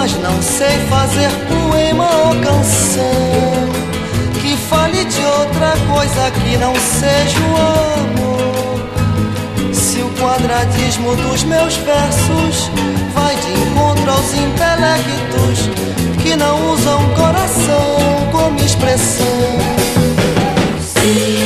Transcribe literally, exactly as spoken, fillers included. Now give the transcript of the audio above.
mas não sei fazer poema ou canção que fale de outra coisa que não seja o amor. Se o quadradismo dos meus versos vai de encontro aos intelectos que não usam coração como expressão. Sim.